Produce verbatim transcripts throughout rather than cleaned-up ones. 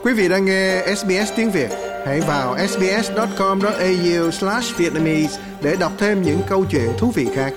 Quý vị đang nghe ét bê ét tiếng Việt. Hãy vào ét bê ét chấm com chấm a u slash vietnamese để đọc thêm những câu chuyện thú vị khác.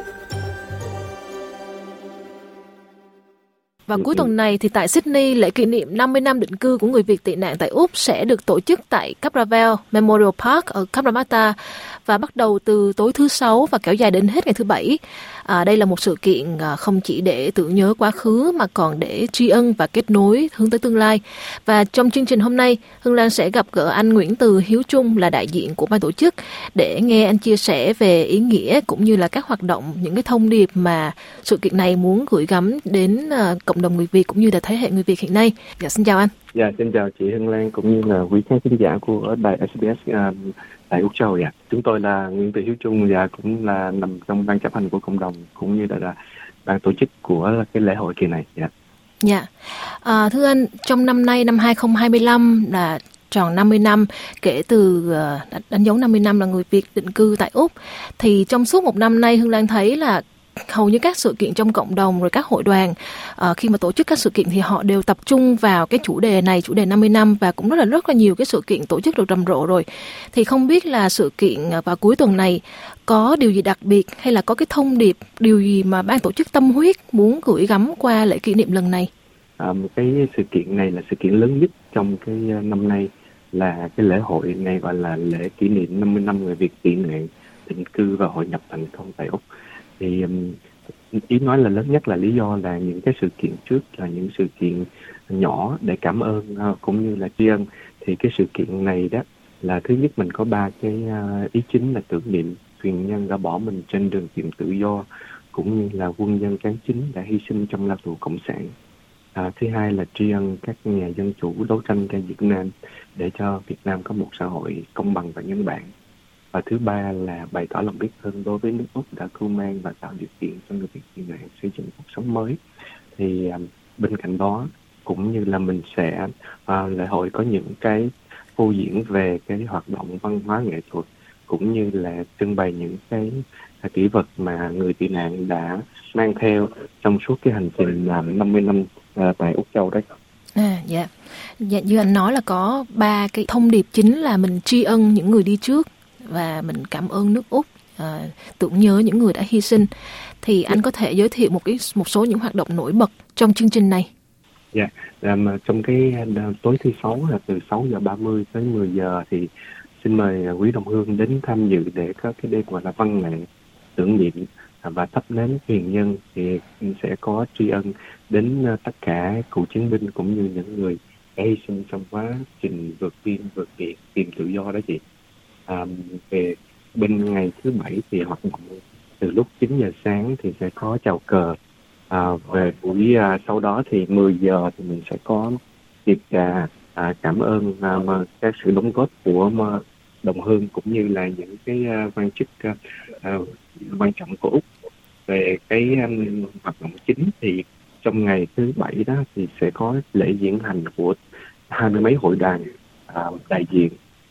Và cuối tuần này thì tại Sydney, lễ kỷ niệm năm mươi năm định cư của người Việt tị nạn tại Úc sẽ được tổ chức tại Capravel Memorial Park ở Cabramatta và bắt đầu từ tối thứ Sáu và kéo dài đến hết ngày thứ Bảy. À, đây là một sự kiện à, không chỉ để tưởng nhớ quá khứ mà còn để tri ân và kết nối hướng tới tương lai. Và trong chương trình hôm nay, Hương Lan sẽ gặp gỡ anh Nguyễn Từ Hiếu Trung là đại diện của ban tổ chức để nghe anh chia sẻ về ý nghĩa cũng như là các hoạt động, những cái thông điệp mà sự kiện này muốn gửi gắm đến à, cộng đồng người Việt cũng như là thế hệ người Việt hiện nay. Dạ, xin chào anh. Dạ, xin chào chị Hương Lan cũng như là quý khán thính giả của đài ét bê ét uh, tại Úc Châu. Dạ, chúng tôi là Nguyễn Từ Hiếu Trung và cũng là nằm trong ban chấp hành của cộng đồng cũng như là, là ban tổ chức của cái lễ hội kỳ này. Dạ. Dạ, à, thưa anh, trong năm nay năm hai không hai lăm là tròn năm mươi năm kể từ uh, đánh dấu năm mươi năm là người Việt định cư tại Úc, thì trong suốt một năm nay Hương Lan thấy là hầu như các sự kiện trong cộng đồng rồi các hội đoàn uh, khi mà tổ chức các sự kiện thì họ đều tập trung vào cái chủ đề này, chủ đề năm mươi năm, và cũng rất là rất là nhiều cái sự kiện tổ chức được rầm rộ rồi. Thì không biết là sự kiện vào cuối tuần này có điều gì đặc biệt hay là có cái thông điệp, điều gì mà ban tổ chức tâm huyết muốn gửi gắm qua lễ kỷ niệm lần này? À, cái sự kiện này là sự kiện lớn nhất trong cái năm nay, là cái lễ hội này gọi là lễ kỷ niệm năm mươi năm người Việt tị nạn định cư và hội nhập thành công tại Úc. Thì um, ý nói là lớn nhất là lý do là những cái sự kiện trước là những sự kiện nhỏ để cảm ơn uh, cũng như là tri ân. Thì cái sự kiện này đó là thứ nhất mình có ba cái uh, ý chính là tưởng niệm thuyền nhân đã bỏ mình trên đường tìm tự do cũng như là quân nhân cán chính đã hy sinh trong lao tù cộng sản. À, thứ hai là tri ân các nhà dân chủ đấu tranh cho Việt Nam để cho Việt Nam có một xã hội công bằng và nhân bản. Và thứ ba là bày tỏ lòng biết ơn đối với nước Úc đã cưu mang và tạo điều kiện cho người Việt tị nạn xây dựng cuộc sống mới. Thì um, bên cạnh đó cũng như là mình sẽ uh, lễ hội có những cái phô diễn về cái hoạt động văn hóa nghệ thuật cũng như là trưng bày những cái uh, kỷ vật mà người tị nạn đã mang theo trong suốt cái hành trình làm năm mươi năm uh, tại Úc Châu đấy. À, dạ. Dạ, như anh nói là có ba cái thông điệp chính là mình tri ân những người đi trước và mình cảm ơn nước Úc, à, tưởng nhớ những người đã hy sinh. Thì anh có thể giới thiệu một cái một số những hoạt động nổi bật trong chương trình này? Dạ, yeah. um, trong cái uh, tối thứ sáu là từ sáu giờ ba mươi tới mười giờ thì xin mời uh, quý đồng hương đến tham dự để có cái đêm gọi là văn nghệ tưởng niệm uh, và thắp nến hiền nhân. Thì sẽ có tri ân đến uh, tất cả cựu chiến binh cũng như những người đã hy sinh trong quá trình vượt biên vượt biển tìm tự do đó chị. À, về bên ngày thứ Bảy thì hoạt động từ lúc chín giờ sáng thì sẽ có chào cờ. À, về buổi à, sau đó thì mười giờ thì mình sẽ có tiệc trà à, cảm ơn à, các sự đóng góp của mà, đồng hương cũng như là những cái à, quan chức à, à, quan trọng của Úc. Về cái um, hoạt động chính thì trong ngày thứ Bảy đó thì sẽ có lễ diễn hành của hai mươi mấy hội đoàn à, đại diện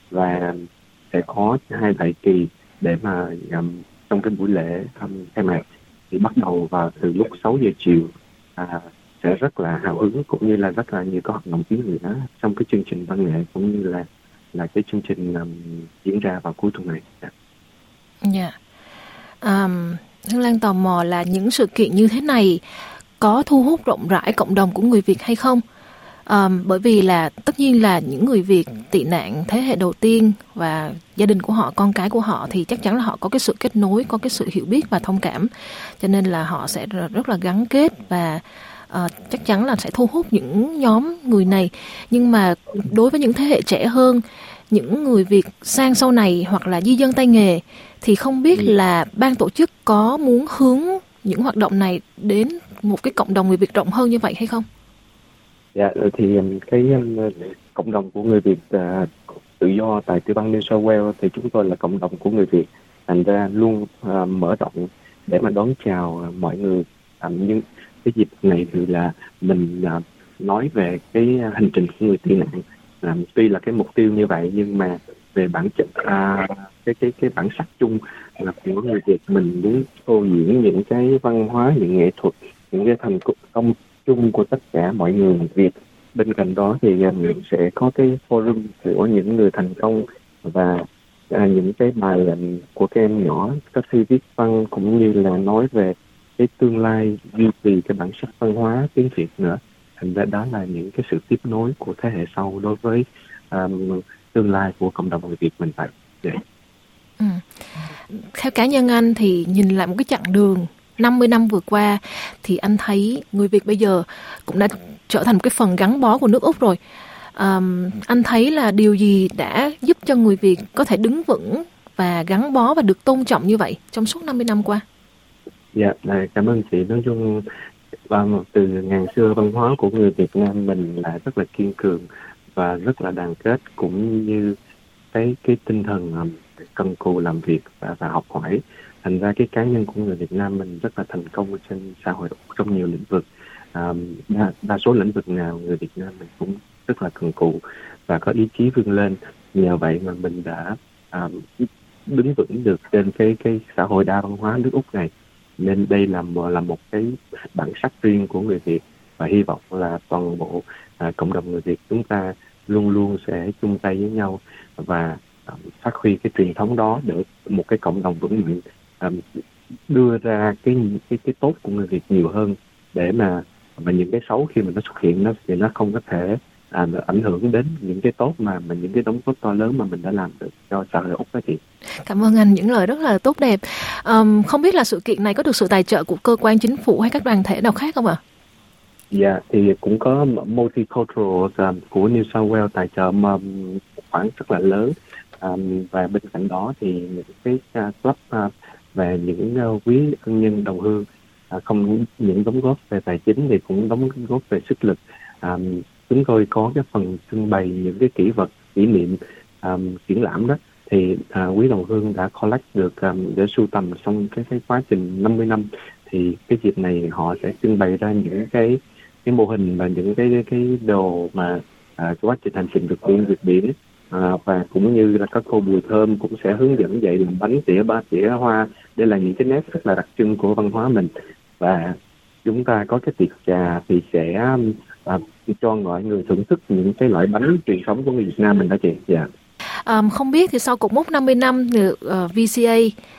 và sẽ có hai đại kỳ để mà um, trong cái buổi lễ um, khai mạc thì bắt đầu vào từ lúc sáu giờ chiều, à, sẽ rất là hào hứng cũng như là rất là nhiều các hoạt động ý nghĩa trong cái chương trình văn nghệ cũng như là là cái chương trình um, diễn ra vào cuối tuần này. Dạ. Yeah. Um, Hương Lan tò mò là những sự kiện như thế này có thu hút rộng rãi cộng đồng của người Việt hay không? Um, bởi vì là tất nhiên là những người Việt tị nạn thế hệ đầu tiên và gia đình của họ, con cái của họ thì chắc chắn là họ có cái sự kết nối, có cái sự hiểu biết và thông cảm, cho nên là họ sẽ rất là gắn kết và uh, chắc chắn là sẽ thu hút những nhóm người này. Nhưng mà đối với những thế hệ trẻ hơn, những người Việt sang sau này hoặc là di dân tay nghề thì không biết là ban tổ chức có muốn hướng những hoạt động này đến một cái cộng đồng người Việt rộng hơn như vậy hay không? Dạ, thì cái cộng đồng của người Việt uh, tự do tại tiểu bang New South Wales thì chúng tôi là cộng đồng của người Việt, thành ra luôn uh, mở rộng để mà đón chào uh, mọi người. Uh, nhưng cái dịp này thì là mình uh, nói về cái hành trình của người tị nạn. Uh, tuy là cái mục tiêu như vậy nhưng mà về bản chất uh, cái cái cái bản sắc chung là của người Việt, mình muốn phô diễn những cái văn hóa, những nghệ thuật, những cái thành công chung của tất cả mọi người Việt bên cạnh đó thì uh, sẽ có cái forum của những người thành công và uh, những cái bài um, của các em nhỏ có thi viết văn cũng như là nói về cái tương lai duy trì cái bản sắc văn hóa tiếng Việt nữa. Thành ra đó là những cái sự tiếp nối của thế hệ sau đối với um, tương lai của cộng đồng người Việt mình vậy. Yeah. Ừ. Theo cá nhân anh thì nhìn lại một cái chặng đường năm mươi năm vừa qua thì anh thấy người Việt bây giờ cũng đã trở thành một cái phần gắn bó của nước Úc rồi. Um, anh thấy là điều gì đã giúp cho người Việt có thể đứng vững và gắn bó và được tôn trọng như vậy trong suốt năm mươi năm qua? Dạ, yeah, cảm ơn chị. Nói chung từ ngàn xưa văn hóa của người Việt Nam mình là rất là kiên cường và rất là đoàn kết, cũng như cái cái tinh thần cần cù làm việc và, và học hỏi. Thành ra cái cá nhân của người Việt Nam mình rất là thành công trên xã hội trong nhiều lĩnh vực. À, đa, đa số lĩnh vực nào người Việt Nam mình cũng rất là cần cù và có ý chí vươn lên. Nhờ vậy mà mình đã à, đứng vững được trên cái cái xã hội đa văn hóa nước Úc này. Nên đây là là một cái bản sắc riêng của người Việt, và hy vọng là toàn bộ à, cộng đồng người Việt chúng ta luôn luôn sẽ chung tay với nhau và à, phát huy cái truyền thống đó để một cái cộng đồng vững mạnh, à, đưa ra cái cái cái tốt của người Việt nhiều hơn, để mà mà những cái xấu khi mà nó xuất hiện nó thì nó không có thể à, ảnh hưởng đến những cái tốt mà mà những cái đóng góp to lớn mà mình đã làm được cho xã hội Úc đó chị. Cảm ơn anh, những lời rất là tốt đẹp. Um, không biết là sự kiện này có được sự tài trợ của cơ quan chính phủ hay các đoàn thể nào khác không ạ? Dạ, yeah, thì cũng có Multicultural um, của New South Wales tài trợ um, một khoản rất là lớn, um, và bên cạnh đó thì những cái uh, club uh, về những uh, quý ân nhân đồng hương uh, không những đóng góp về tài chính thì cũng đóng góp về sức lực. Um, chúng tôi có cái phần trưng bày những cái kỷ vật kỷ niệm um, triển lãm đó, thì uh, quý đồng hương đã collect được um, để sưu tầm xong cái cái quá trình năm mươi năm, thì cái dịp này họ sẽ trưng bày ra những cái cái mô hình và những cái cái đồ mà à, quá trình hành trình vượt biên vượt biển, à, và cũng như là các cô Bùi Thơm cũng sẽ hướng dẫn dạy làm bánh tỉa ba tỉa hoa. Đây là những cái nét rất là đặc trưng của văn hóa mình. Và chúng ta có cái tiệc trà thì sẽ à, cho mọi người thưởng thức những cái loại bánh truyền thống của người Việt Nam mình đó chị. Dạ. Um, không biết thì sau cột mốc năm mươi năm thì uh, vê xê a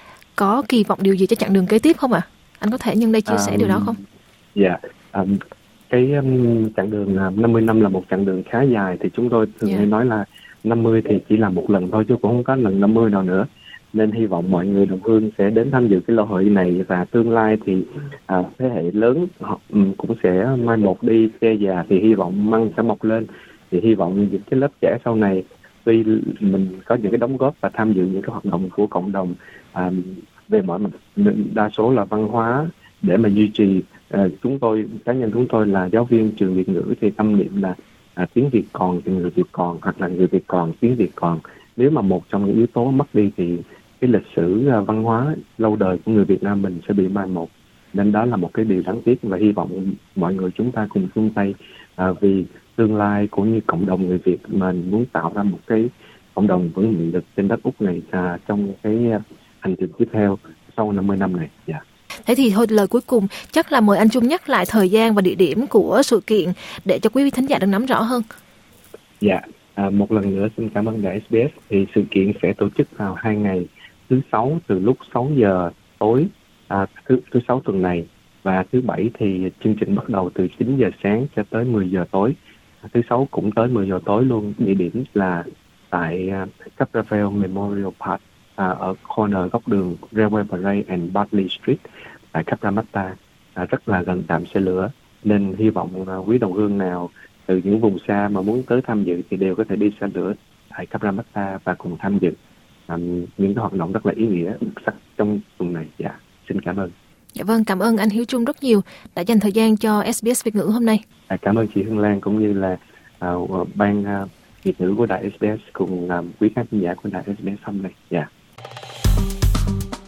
có kỳ vọng điều gì cho chặng đường kế tiếp không ạ? À? Anh có thể nhân đây chia sẻ um, điều đó không? Dạ. Um, cái um, chặng đường uh, năm mươi năm là một chặng đường khá dài, thì chúng tôi thường hay yeah. nói là năm mươi thì chỉ là một lần thôi chứ cũng không có lần năm mươi nào nữa. Nên hy vọng mọi người đồng hương sẽ đến tham dự cái lễ hội này, và tương lai thì uh, thế hệ lớn họ um, cũng sẽ mai một đi, xe già thì hy vọng măng sẽ mọc lên. Thì hy vọng những cái lớp trẻ sau này, tuy mình có những cái đóng góp và tham dự những cái hoạt động của cộng đồng uh, về mọi mặt, đa số là văn hóa để mà duy trì. À, chúng tôi, cá nhân chúng tôi là giáo viên trường Việt ngữ thì tâm niệm là à, tiếng Việt còn thì người Việt còn, hoặc là người Việt còn tiếng Việt còn. Nếu mà một trong những yếu tố mất đi thì cái lịch sử à, văn hóa lâu đời của người Việt Nam mình sẽ bị mai một. Nên đó là một cái điều đáng tiếc, và hy vọng mọi người chúng ta cùng chung tay à, vì tương lai của như cộng đồng người Việt mình muốn tạo ra một cái cộng đồng vững mạnh được trên đất Úc này à, trong cái à, hành trình tiếp theo sau năm mươi năm này. Dạ. Yeah. Thế thì thôi, lời cuối cùng chắc là mời anh Trung nhắc lại thời gian và địa điểm của sự kiện để cho quý vị thính giả được nắm rõ hơn. Dạ, à, một lần nữa xin cảm ơn đài ét bê ét. Thì sự kiện sẽ tổ chức vào hai ngày, thứ sáu từ lúc sáu giờ tối à, thứ, thứ sáu tuần này, và thứ bảy thì chương trình bắt đầu từ chín giờ sáng cho tới mười giờ tối. À, thứ sáu cũng tới mười giờ tối luôn. Địa điểm là tại uh, Capravel Memorial Park, À, ở corner góc đường Railway Parade and Bartley Street tại Cabramatta, à, rất là gần trạm xe lửa. Nên hy vọng à, quý đồng hương nào từ những vùng xa mà muốn tới tham dự thì đều có thể đi xe lửa tại Cabramatta và cùng tham dự à, những cái hoạt động rất là ý nghĩa đặc sắc trong tuần này. Dạ, xin cảm ơn. Dạ vâng, cảm ơn anh Hiếu Trung rất nhiều đã dành thời gian cho ét bê ét Việt ngữ hôm nay. À, cảm ơn chị Hương Lan cũng như là à, ban à, Việt ngữ của đài ét bê ét cùng à, quý khán giả của đài ét bê ét hôm nay. Dạ.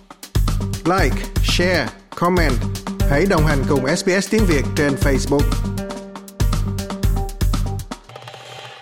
Like, share, comment. Hãy đồng hành cùng ét bê ét tiếng Việt trên Facebook.